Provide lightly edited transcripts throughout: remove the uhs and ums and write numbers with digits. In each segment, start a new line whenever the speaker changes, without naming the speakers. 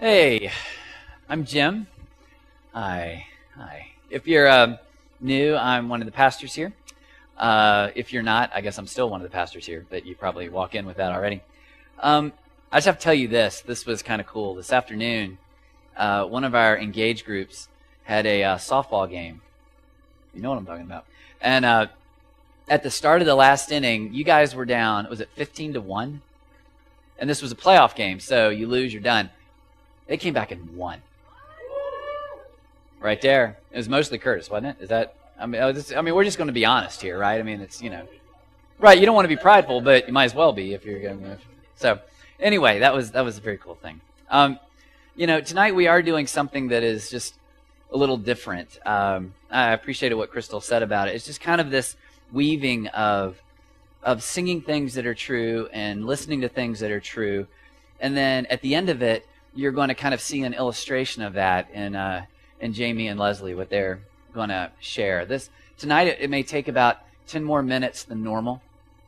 Hey, I'm Jim. Hi. If you're new, I'm one of the pastors here. If you're not, I guess I'm still one of the pastors here, but you probably walk in with that already. I just have to tell you this. This was kind of cool. This afternoon, one of our engaged groups had a softball game. You know what I'm talking about. And at the start of the last inning, you guys were down, was it 15-1? And this was a playoff game, so you lose, you're done. They came back and won. Right there. It was mostly Curtis, wasn't it? Is that? I mean, we're just going to be honest here, right? I mean, it's right. You don't want to be prideful, but you might as well be if you're going to. So, anyway, that was a very cool thing. Tonight we are doing something that is just a little different. I appreciated what Crystal said about it. It's just kind of this weaving of singing things that are true and listening to things that are true, and then at the end of it, you're going to kind of see an illustration of that in Jamie and Leslie, what they're going to share. Tonight it may take about 10 more minutes than normal,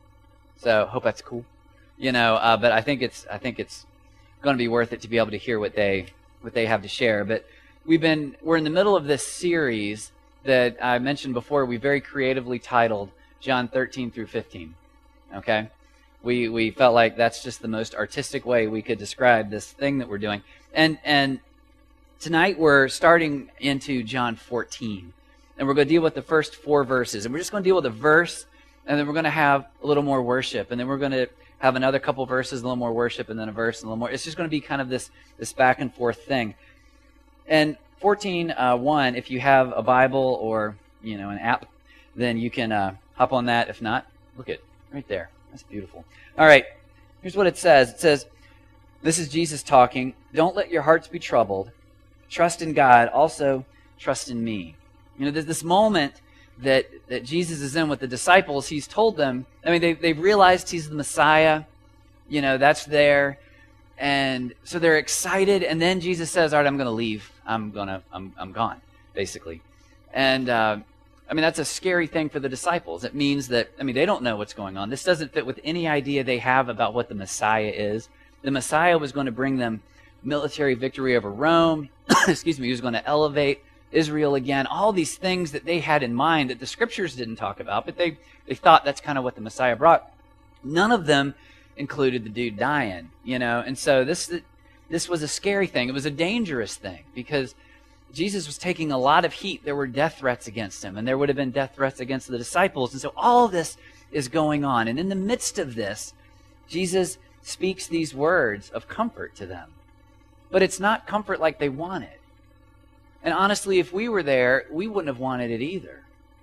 so hope that's cool. But I think it's going to be worth it to be able to hear what they have to share. But we're in the middle of this series that I mentioned before. We very creatively titled John 13 through 15. Okay. We felt like that's just the most artistic way we could describe this thing that we're doing. And tonight we're starting into John 14. And we're going to deal with the first 4 verses. And we're just going to deal with a verse, and then we're going to have a little more worship. And then we're going to have another couple verses, a little more worship, and then a verse, and a little more. It's just going to be kind of this back and forth thing. And 14:1, if you have a Bible or an app, then you can hop on that. If not, look at right there. That's beautiful. All right, here's what it says. It says, this is Jesus talking. Don't let your hearts be troubled. Trust in God. Also, trust in me. There's this moment that Jesus is in with the disciples. He's told them, they've realized he's the Messiah. That's there. And so they're excited. And then Jesus says, all right, I'm going to leave. I'm gone, basically. And that's a scary thing for the disciples. It means that, they don't know what's going on. This doesn't fit with any idea they have about what the Messiah is. The Messiah was going to bring them military victory over Rome. Excuse me. He was going to elevate Israel again. All these things that they had in mind that the scriptures didn't talk about, but they thought that's kind of what the Messiah brought. None of them included the dude dying, And so this was a scary thing. It was a dangerous thing because Jesus was taking a lot of heat. There were death threats against him, and there would have been death threats against the disciples. And so all this is going on. And in the midst of this, Jesus speaks these words of comfort to them. But it's not comfort like they wanted. And honestly, if we were there, we wouldn't have wanted it either.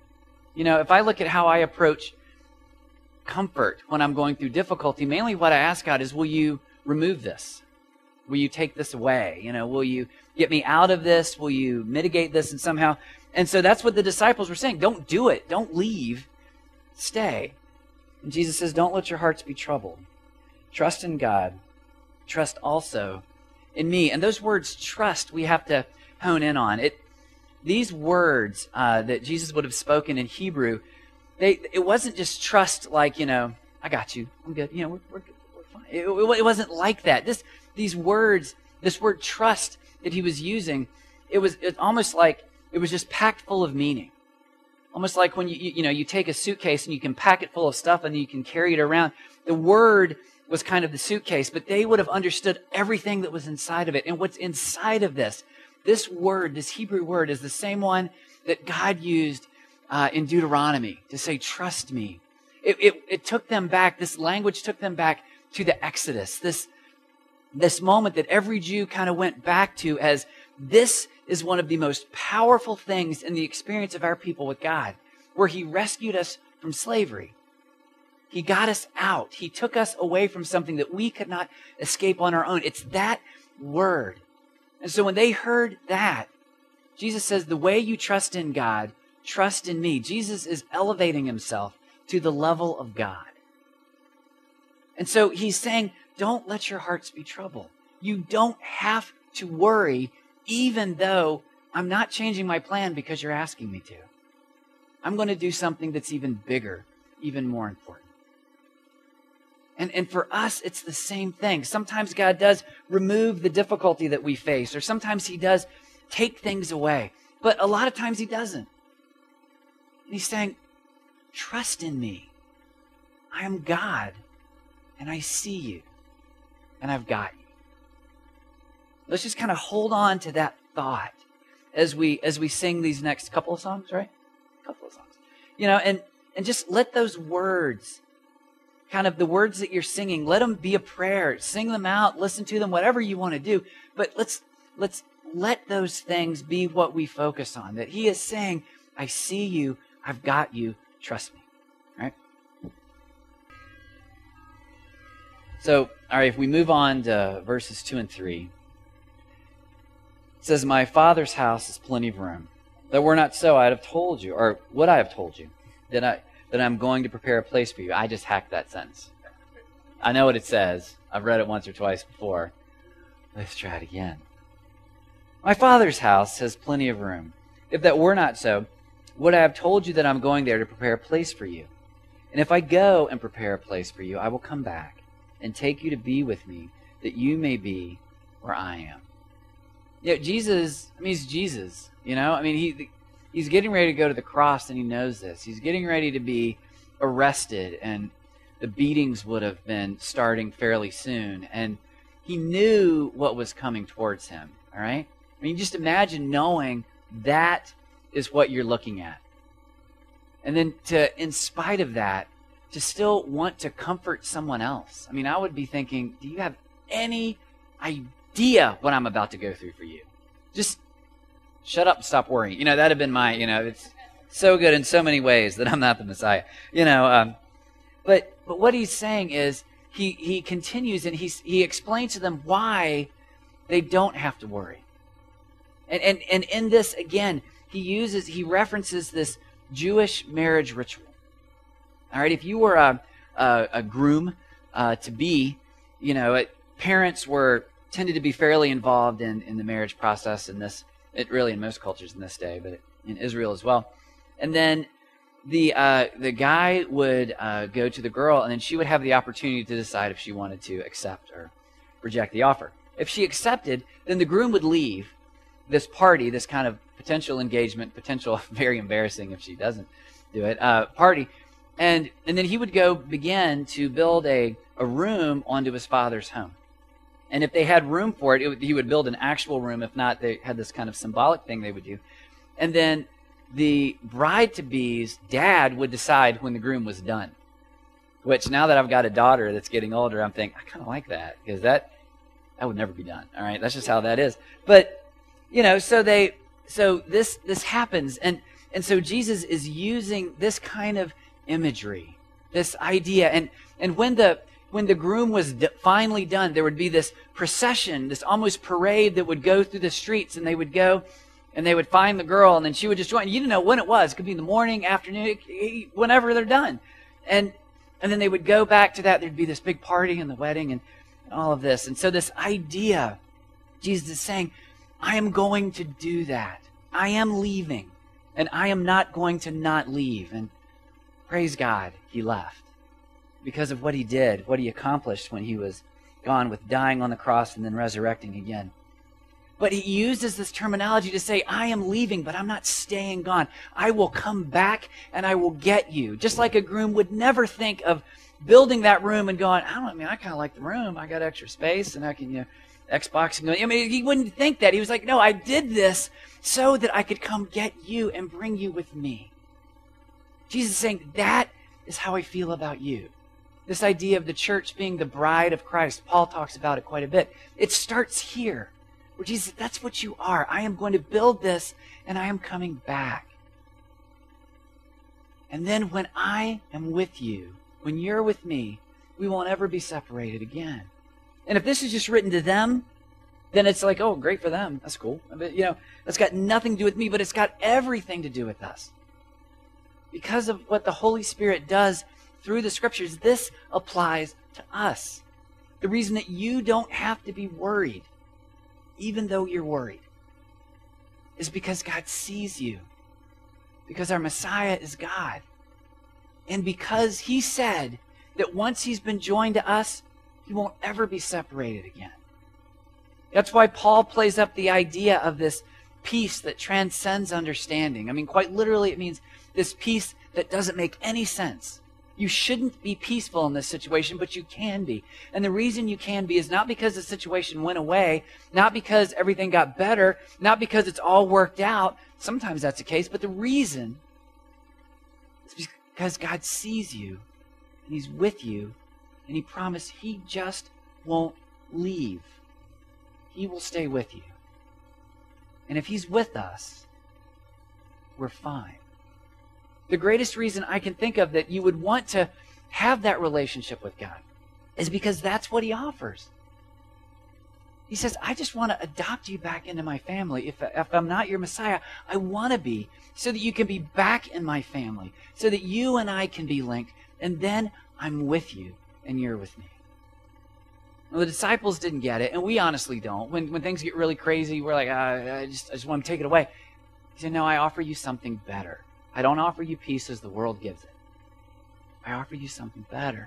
If I look at how I approach comfort when I'm going through difficulty, mainly what I ask God is, will you remove this? Will you take this away? Will you get me out of this? Will you mitigate this and somehow? And so that's what the disciples were saying. Don't do it. Don't leave. Stay. And Jesus says, don't let your hearts be troubled. Trust in God. Trust also in me. And those words, trust, we have to hone in on. These words that Jesus would have spoken in Hebrew, it wasn't just trust like, I got you. I'm good. We're good. We're fine. It wasn't like that. These words, this word trust that he was using, it's almost like it was just packed full of meaning. Almost like when you take a suitcase and you can pack it full of stuff and you can carry it around. The word was kind of the suitcase, but they would have understood everything that was inside of it. And what's inside of this word, this Hebrew word, is the same one that God used in Deuteronomy to say, trust me. It took them back, this language took them back to the Exodus, this moment that every Jew kind of went back to as this is one of the most powerful things in the experience of our people with God, where he rescued us from slavery. He got us out. He took us away from something that we could not escape on our own. It's that word. And so when they heard that, Jesus says, the way you trust in God, trust in me. Jesus is elevating himself to the level of God. And so he's saying, don't let your hearts be troubled. You don't have to worry, even though I'm not changing my plan because you're asking me to. I'm going to do something that's even bigger, even more important. And for us, it's the same thing. Sometimes God does remove the difficulty that we face, or sometimes he does take things away. But a lot of times he doesn't. And he's saying, trust in me. I am God, and I see you, and I've got you. Let's just kind of hold on to that thought as we sing these next couple of songs, right? Couple of songs. And just let those words, kind of the words that you're singing, let them be a prayer. Sing them out, listen to them, whatever you want to do. But let's let those things be what we focus on. That he is saying, I see you, I've got you, trust me. Right? So, all right, if we move on to verses 2 and 3, it says, my Father's house is plenty of room. That were not so, I'd have told you, or would I have told you, that I'm going to prepare a place for you. I just hacked that sentence. I know what it says. I've read it once or twice before. Let's try it again. My Father's house has plenty of room. If that were not so, would I have told you that I'm going there to prepare a place for you? And if I go and prepare a place for you, I will come back and take you to be with me, that you may be where I am. Jesus, he's Jesus, he's getting ready to go to the cross, and he knows this. He's getting ready to be arrested, and the beatings would have been starting fairly soon, and he knew what was coming towards him, all right? Just imagine knowing that is what you're looking at. And then in spite of that, to still want to comfort someone else. I would be thinking, do you have any idea what I'm about to go through for you? Just shut up and stop worrying. That'd have been my, it's so good in so many ways that I'm not the Messiah. But what he's saying is he continues and he explains to them why they don't have to worry. And in this, again, he references this Jewish marriage ritual. All right, if you were a groom to be, parents tended to be fairly involved in the marriage process in this, really in most cultures in this day, but in Israel as well. And then the guy would go to the girl, and then she would have the opportunity to decide if she wanted to accept or reject the offer. If she accepted, then the groom would leave this party, this kind of potential engagement, potential very embarrassing if she doesn't do it, party, and then he would go begin to build a room onto his father's home. And if they had room for it, he would build an actual room. If not, they had this kind of symbolic thing they would do. And then the bride-to-be's dad would decide when the groom was done. Which, now that I've got a daughter that's getting older, I'm thinking, I kind of like that. Because that would never be done. All right? That's just how that is. But, so this happens. And so Jesus is using this kind of imagery, this idea. And when the groom was finally done, there would be this procession, this almost parade that would go through the streets, and they would go and they would find the girl, and then she would just join. You didn't know when it was. It could be in the morning, afternoon, whenever they're done. And then they would go back to that. There'd be this big party and the wedding and all of this. And so this idea, Jesus is saying, I am going to do that. I am leaving, and I am not going to not leave. And praise God, he left. Because of what he did, what he accomplished when he was gone, with dying on the cross and then resurrecting again. But he uses this terminology to say, I am leaving, but I'm not staying gone. I will come back and I will get you. Just like a groom would never think of building that room and going, I kind of like the room. I got extra space and I can, Xbox. He wouldn't think that. He was like, no, I did this so that I could come get you and bring you with me. Jesus is saying, that is how I feel about you. This idea of the church being the bride of Christ, Paul talks about it quite a bit. It starts here, where Jesus says, that's what you are. I am going to build this, and I am coming back. And then when I am with you, when you're with me, we won't ever be separated again. And if this is just written to them, then it's like, oh, great for them. That's cool. That's got nothing to do with me, but it's got everything to do with us. Because of what the Holy Spirit does through the Scriptures, this applies to us. The reason that you don't have to be worried, even though you're worried, is because God sees you. Because our Messiah is God. And because he said that once he's been joined to us, he won't ever be separated again. That's why Paul plays up the idea of this peace that transcends understanding. I mean, quite literally, it means this peace that doesn't make any sense. You shouldn't be peaceful in this situation, but you can be. And the reason you can be is not because the situation went away, not because everything got better, not because it's all worked out. Sometimes that's the case, but the reason is because God sees you, and he's with you, and he promised he just won't leave. He will stay with you. And if he's with us, we're fine. The greatest reason I can think of that you would want to have that relationship with God is because that's what he offers. He says, I just want to adopt you back into my family. If I'm not your Messiah, I want to be, so that you can be back in my family, so that you and I can be linked, and then I'm with you and you're with me. Well, the disciples didn't get it, and we honestly don't. When things get really crazy, we're like, I just want to take it away. He said, no, I offer you something better. I don't offer you peace as the world gives it. I offer you something better.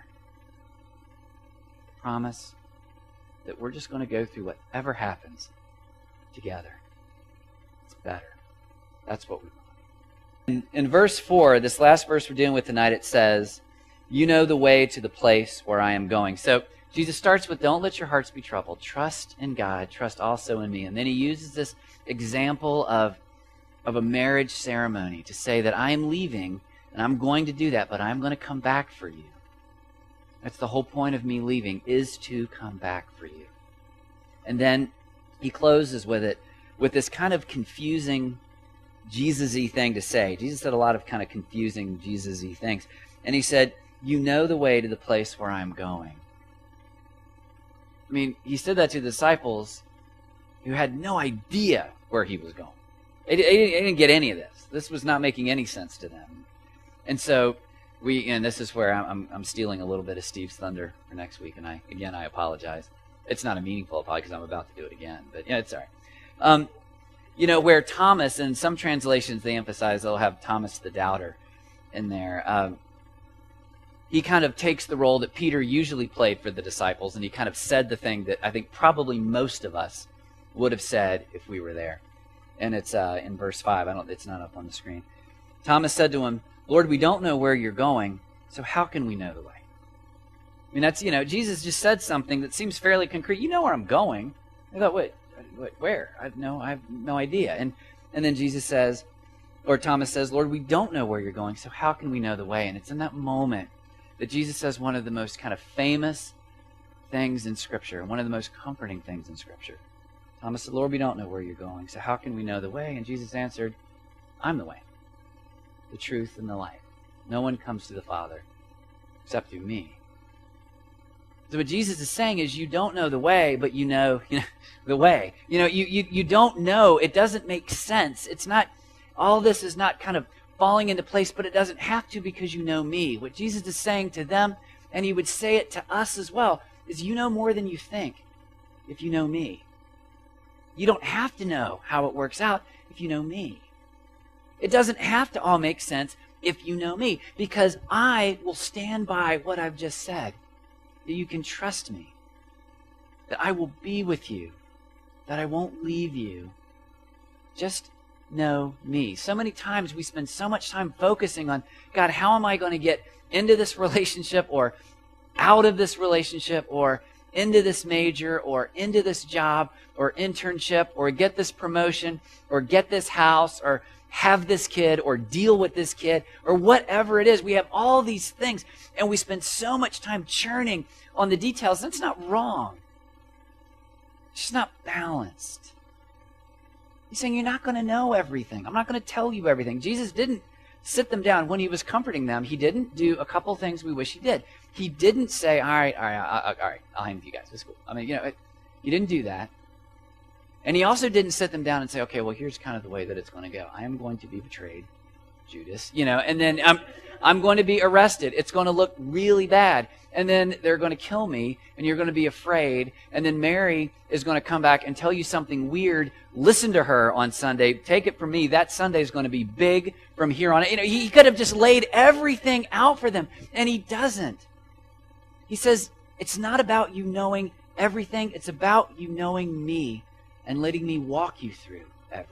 Promise that we're just going to go through whatever happens together. It's better. That's what we want. In verse 4, this last verse we're dealing with tonight, it says, you know the way to the place where I am going. So Jesus starts with, don't let your hearts be troubled. Trust in God. Trust also in me. And then he uses this example of a marriage ceremony to say that I am leaving, and I'm going to do that, but I'm going to come back for you. That's the whole point of me leaving, is to come back for you. And then he closes with it, with this kind of confusing Jesus-y thing to say. Jesus said a lot of kind of confusing Jesus-y things. And he said, you know the way to the place where I'm going. I mean, he said that to the disciples who had no idea where he was going. They didn't get any of this. This was not making any sense to them. And so and this is where I'm stealing a little bit of Steve's thunder for next week. And I apologize. It's not a meaningful apology because I'm about to do it again. But yeah, it's all right. Where Thomas, in some translations they emphasize, they'll have Thomas the Doubter in there. He kind of takes the role that Peter usually played for the disciples, and he kind of said the thing that I think probably most of us would have said if we were there. And it's in verse 5. It's not up on the screen. Thomas said to him, Lord, we don't know where you're going, so how can we know the way? I mean, that's, Jesus just said something that seems fairly concrete. You know where I'm going. I thought, wait, where? I have no idea. And then Jesus says, or Thomas says, Lord, we don't know where you're going, so how can we know the way? And it's in that moment that Jesus says one of the most kind of famous things in Scripture, one of the most comforting things in Scripture. Thomas said, Lord, we don't know where you're going, so how can we know the way? And Jesus answered, I'm the way, the truth, and the life. No one comes to the Father except through me. So what Jesus is saying is you don't know the way, but you know the way. You don't know. It doesn't make sense. It's not, all this is not kind of falling into place, but it doesn't have to because you know me. What Jesus is saying to them, and he would say it to us as well, is you know more than you think if you know me. You don't have to know how it works out if you know me. It doesn't have to all make sense if you know me, because I will stand by what I've just said, that you can trust me, that I will be with you, that I won't leave you. Just know me. So many times we spend so much time focusing on, God, how am I going to get into this relationship or out of this relationship or into this major or into this job or internship or get this promotion or get this house or have this kid or deal with this kid or whatever it is. We have all these things and we spend so much time churning on the details. That's not wrong. It's just not balanced. He's saying you're not going to know everything. I'm not going to tell you everything. Jesus didn't sit them down when he was comforting them. He didn't do a couple things we wish he did. He didn't say, all right, I'll hang with you guys. It's cool. I mean, he didn't do that. And he also didn't sit them down and say, okay, well, here's kind of the way that it's going to go. I am going to be betrayed, Judas, and then I'm going to be arrested. It's going to look really bad. And then they're going to kill me, and you're going to be afraid. And then Mary is going to come back and tell you something weird. Listen to her on Sunday. Take it from me. That Sunday is going to be big from here on. He could have just laid everything out for them, and he doesn't. He says, it's not about you knowing everything. It's about you knowing me and letting me walk you through everything.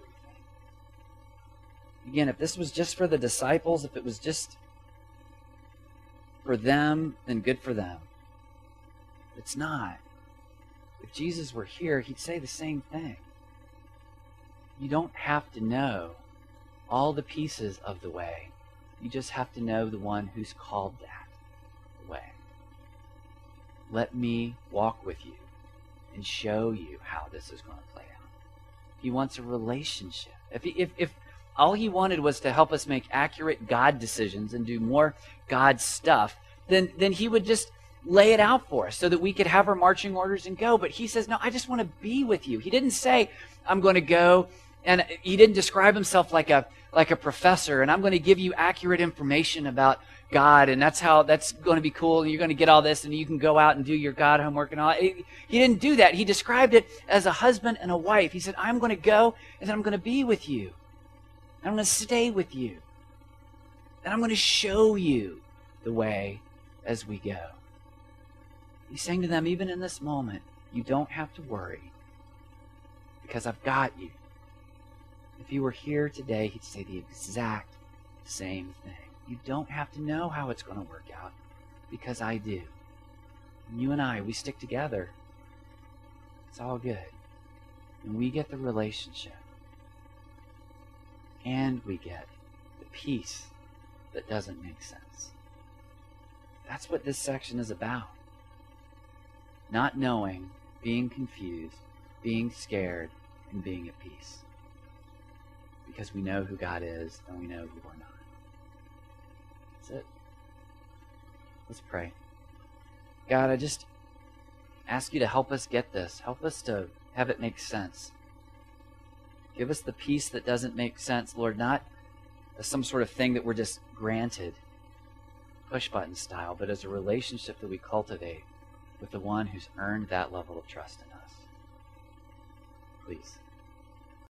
Again, if this was just for the disciples, if it was just for them, then good for them. It's not. If Jesus were here, he'd say the same thing. You don't have to know all the pieces of the way. You just have to know the one who's called that the way. Let me walk with you and show you how this is going to play out. He wants a relationship. If all he wanted was to help us make accurate God decisions and do more God stuff, then he would just lay it out for us so that we could have our marching orders and go. But he says, no, I just want to be with you. He didn't say, I'm going to go, and he didn't describe himself like a professor, and I'm going to give you accurate information about God, and that's going to be cool, and you're going to get all this, and you can go out and do your God homework and all. He didn't do that. He described it as a husband and a wife. He said, I'm going to go, and I'm going to be with you. I'm going to stay with you. And I'm going to show you the way as we go. He's saying to them, even in this moment, you don't have to worry because I've got you. If he were here today, he'd say the exact same thing. You don't have to know how it's going to work out because I do. And you and I, we stick together. It's all good. And we get the relationship. And we get the peace that doesn't make sense. That's what this section is about. Not knowing, being confused, being scared, and being at peace. Because we know who God is and we know who we're not. That's it. Let's pray. God, I just ask you to help us get this. Help us to have it make sense. Give us the peace that doesn't make sense, Lord, not as some sort of thing that we're just granted, push-button style, but as a relationship that we cultivate with the one who's earned that level of trust in us. Please.